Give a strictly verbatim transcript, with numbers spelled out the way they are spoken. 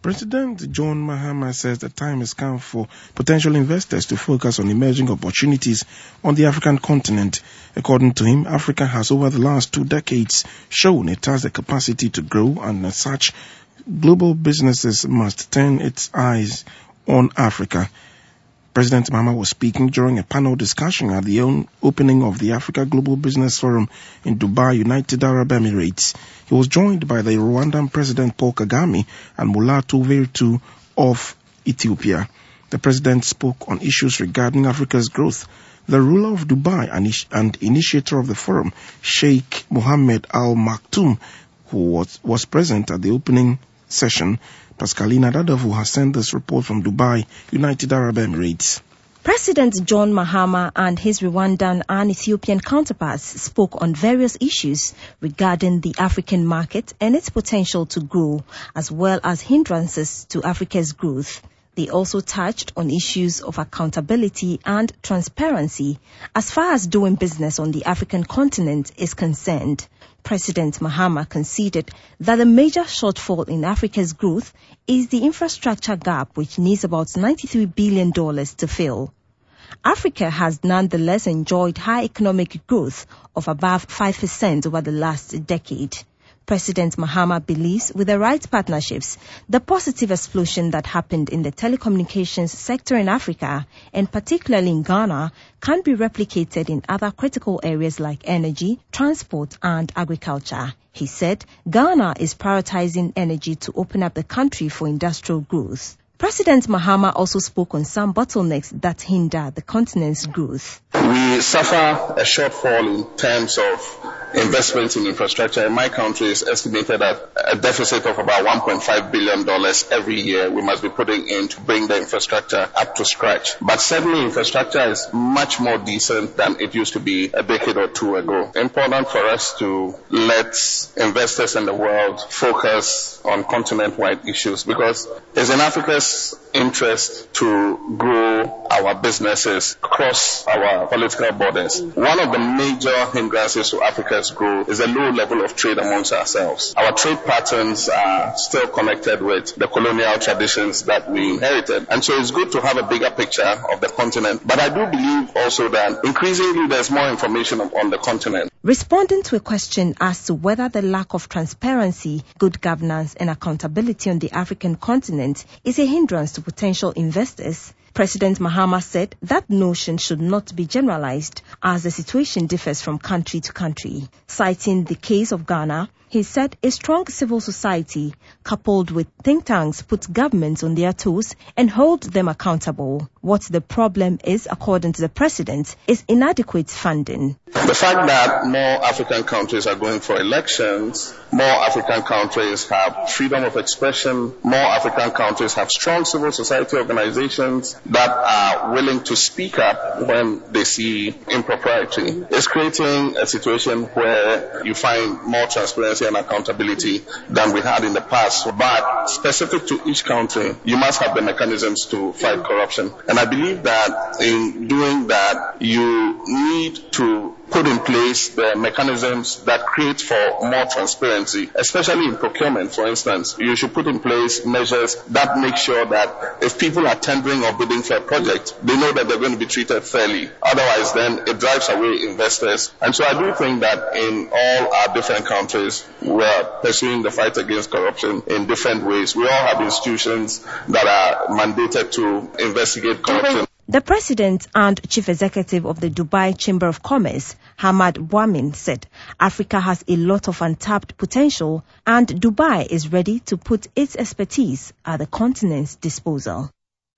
President John Mahama says the time has come for potential investors to focus on emerging opportunities on the African continent. According to him, Africa has over the last two decades shown it has the capacity to grow, and as such, global businesses must turn its eyes on Africa. President Mahama was speaking during a panel discussion at the opening of the Africa Global Business Forum in Dubai, United Arab Emirates. He was joined by the Rwandan President Paul Kagame and Mulatu Virtu of Ethiopia. The president spoke on issues regarding Africa's growth. The ruler of Dubai and initiator of the forum, Sheikh Mohammed Al Maktoum, who was, was present at the opening session. Pascalina Dadavu has sent this report from Dubai, United Arab Emirates. President John Mahama and his Rwandan and Ethiopian counterparts spoke on various issues regarding the African market and its potential to grow, as well as hindrances to Africa's growth. They also touched on issues of accountability and transparency as far as doing business on the African continent is concerned. President Mahama conceded that the major shortfall in Africa's growth is the infrastructure gap, which needs about ninety-three billion dollars to fill. Africa has nonetheless enjoyed high economic growth of above five percent over the last decade. President Mahama believes with the right partnerships, the positive explosion that happened in the telecommunications sector in Africa, and particularly in Ghana, can be replicated in other critical areas like energy, transport, and agriculture. He said Ghana is prioritizing energy to open up the country for industrial growth. President Mahama also spoke on some bottlenecks that hinder the continent's growth. We suffer a shortfall in terms of investment in infrastructure. In my country is estimated at a deficit of about one point five billion dollars every year we must be putting in to bring the infrastructure up to scratch. But certainly infrastructure is much more decent than it used to be a decade or two ago. Important for us to let investors in the world focus on continent-wide issues, because it's in Africa's interest to grow our businesses across our political borders. One of the major hindrances to Africa's growth is a low level of trade amongst ourselves. Our trade patterns are still connected with the colonial traditions that we inherited, and so it's good to have a bigger picture of the continent. But I do believe also that increasingly there's more information on the continent. Responding to a question as to whether the lack of transparency, good governance, and accountability on the African continent is a hindrance to potential investors, President Mahama said that notion should not be generalized, as the situation differs from country to country. Citing the case of Ghana, he said a strong civil society coupled with think tanks puts governments on their toes and hold them accountable. What the problem is, according to the president, is inadequate funding. The fact that more African countries are going for elections, more African countries have freedom of expression, more African countries have strong civil society organizations that are willing to speak up when they see impropriety, is creating a situation where you find more transparency and accountability than we had in the past. But specific to each country, you must have the mechanisms to fight corruption. And I believe that in doing that, you need to put in place the mechanisms that create for more transparency, especially in procurement, for instance. You should put in place measures that make sure that if people are tendering or bidding for a project, they know that they're going to be treated fairly. Otherwise, then it drives away investors. And so I do think that in all our different countries, we're pursuing the fight against corruption in different ways. We all have institutions that are mandated to investigate corruption. The president and chief executive of the Dubai Chamber of Commerce, Hamad Bouamin, said Africa has a lot of untapped potential and Dubai is ready to put its expertise at the continent's disposal.